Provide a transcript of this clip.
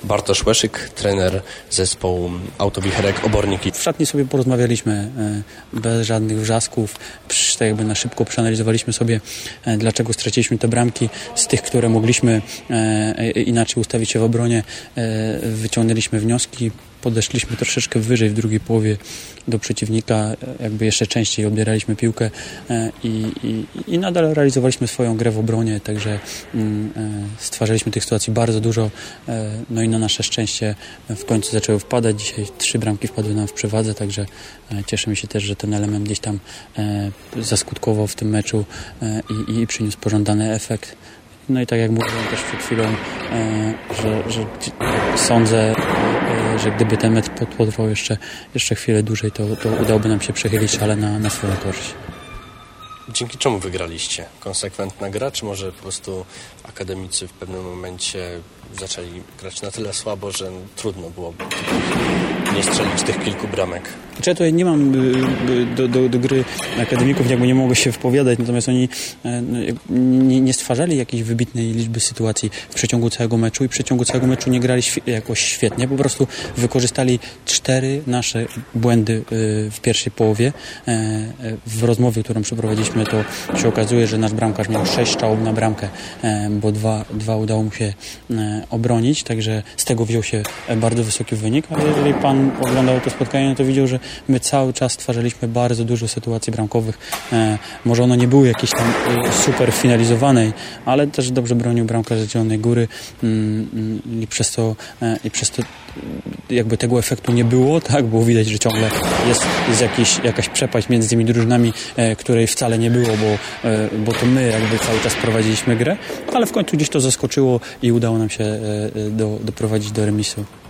Bartosz Łeszyk, trener zespołu Autowicherek Oborniki. W szatni sobie porozmawialiśmy bez żadnych wrzasków. Tak jakby na szybko przeanalizowaliśmy sobie, dlaczego straciliśmy te bramki. Z tych, które mogliśmy inaczej ustawić się w obronie, wyciągnęliśmy wnioski. Podeszliśmy troszeczkę wyżej w drugiej połowie do przeciwnika, jakby jeszcze częściej odbieraliśmy piłkę i nadal realizowaliśmy swoją grę w obronie, także stwarzaliśmy tych sytuacji bardzo dużo, no i na nasze szczęście w końcu zaczęły wpadać. Dzisiaj 3 bramki wpadły nam w przewadze, także cieszymy się też, że ten element gdzieś tam zaskutkował w tym meczu i przyniósł pożądany efekt. No i tak jak mówiłem też przed chwilą, że sądzę, że gdyby ten mecz potrwał jeszcze chwilę dłużej, to udałoby nam się przechylić szale na swoją korzyść. Dzięki czemu wygraliście? Konsekwentna gra, czy może po prostu akademicy w pewnym momencie zaczęli grać na tyle słabo, że trudno było nie strzelić tych kilku bramek? Ja tutaj nie mam do gry akademików, jakby nie mogę się wypowiadać, natomiast oni nie stwarzali jakiejś wybitnej liczby sytuacji w przeciągu całego meczu i w przeciągu całego meczu nie grali jakoś świetnie, po prostu wykorzystali 4 nasze błędy w pierwszej połowie. W rozmowie, którą przeprowadziliśmy, to się okazuje, że nasz bramkarz miał 6 strzałów na bramkę, bo dwa udało mu się obronić, także z tego wziął się bardzo wysoki wynik, ale jeżeli pan oglądał to spotkanie, no to widział, że my cały czas stwarzaliśmy bardzo dużo sytuacji bramkowych. Może one nie były jakieś tam super finalizowanej, ale też dobrze bronił bramkarz z Zielonej Góry i przez to jakby tego efektu nie było, tak? Było widać, że ciągle jest jakaś przepaść między tymi drużynami, której wcale nie było, bo to my jakby cały czas prowadziliśmy grę, ale w końcu gdzieś to zaskoczyło i udało nam się doprowadzić do remisu.